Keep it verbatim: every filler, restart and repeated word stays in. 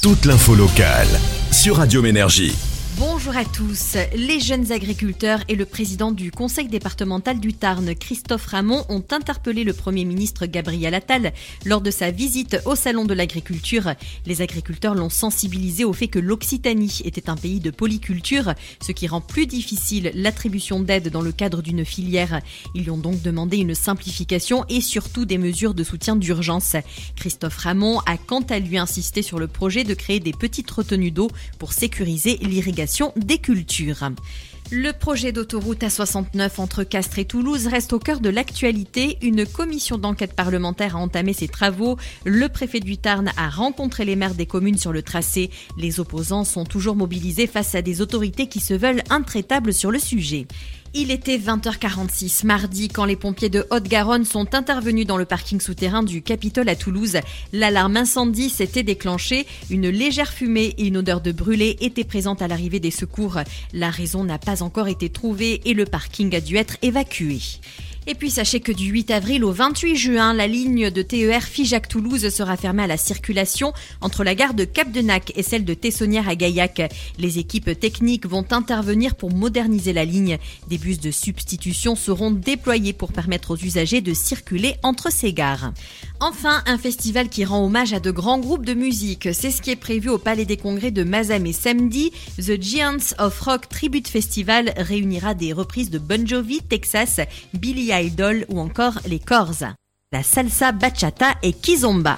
toute l'info locale sur Radio Ménergie. Bonjour à tous. Les jeunes agriculteurs et le président du conseil départemental du Tarn, Christophe Ramon, ont interpellé le Premier ministre Gabriel Attal lors de sa visite au Salon de l'agriculture. Les agriculteurs l'ont sensibilisé au fait que l'Occitanie était un pays de polyculture, ce qui rend plus difficile l'attribution d'aides dans le cadre d'une filière. Ils lui ont donc demandé une simplification et surtout des mesures de soutien d'urgence. Christophe Ramon a quant à lui insisté sur le projet de créer des petites retenues d'eau pour sécuriser l'irrigation des cultures. Le projet d'autoroute A soixante-neuf entre Castres et Toulouse reste au cœur de l'actualité. Une commission d'enquête parlementaire a entamé ses travaux. Le préfet du Tarn a rencontré les maires des communes sur le tracé. Les opposants sont toujours mobilisés face à des autorités qui se veulent intraitables sur le sujet. Il était vingt heures quarante-six mardi quand les pompiers de Haute-Garonne sont intervenus dans le parking souterrain du Capitole à Toulouse. L'alarme incendie s'était déclenchée. Une légère fumée et une odeur de brûlé étaient présentes à l'arrivée des secours. La raison n'a pas encore été trouvée et le parking a dû être évacué. Et puis sachez que du huit avril au vingt-huit juin, la ligne de T E R Figeac-Toulouse sera fermée à la circulation entre la gare de Cap-de-Nac et celle de Tessonnières à Gaillac. Les équipes techniques vont intervenir pour moderniser la ligne. Des bus de substitution seront déployés pour permettre aux usagers de circuler entre ces gares. Enfin, un festival qui rend hommage à de grands groupes de musique. C'est ce qui est prévu au Palais des Congrès de Mazamet samedi. The Giants of Rock Tribute Festival réunira des reprises de Bon Jovi, Texas, Billy Idol ou encore les Corrs. La salsa, bachata et kizomba.